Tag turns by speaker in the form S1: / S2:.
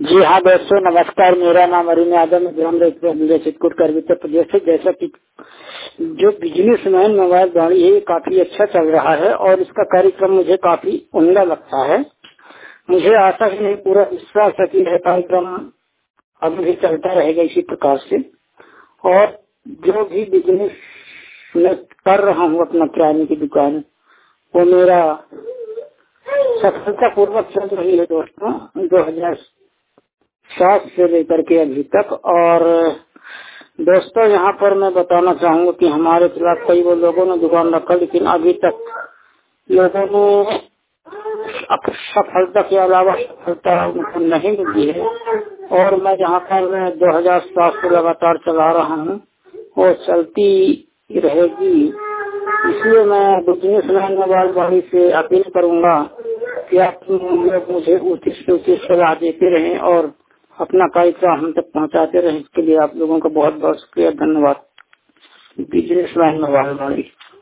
S1: जी हाँ दोस्तों, नमस्कार। मेरा नाम अरुण यादव है, ग्राम चित्रकूट उत्तर प्रदेश से। जैसा कि जो बिजनेसमैन मोबाइल वाणी है, ये काफी अच्छा चल रहा है और इसका कार्यक्रम मुझे काफी उम्दा लगता है। मुझे आशा है, पूरा विश्वास है कि यह कार्यक्रम अभी भी चलता रहेगा इसी प्रकार से। और जो भी बिजनेस मैं कर रहा हूँ, अपना किराने की दुकान, वो मेरा सफलता पूर्वक चल रही है दोस्तों, 2007 से लेकर के अभी तक। और दोस्तों, यहाँ पर मैं बताना चाहूँगा कि हमारे खिलाफ कई वो लोगों ने दुकान रखा, लेकिन अभी तक लोगों ने सफलता के अलावा सफलता उनको नहीं मिली है। और मैं जहाँ पर 2007 से लगातार चला रहा हूँ, वो चलती रहेगी। इसलिए मैं बिजनेसमैन मोबाइल वाणी से अपील करूंगा कि आप लोग मुझे उचित से उचित सलाह देते रहें और अपना कार्यक्रम हम तक पहुंचाते रहें। इसके लिए आप लोगों का बहुत बहुत शुक्रिया, धन्यवाद। बिजनेसमैन मोबाइल वाणी।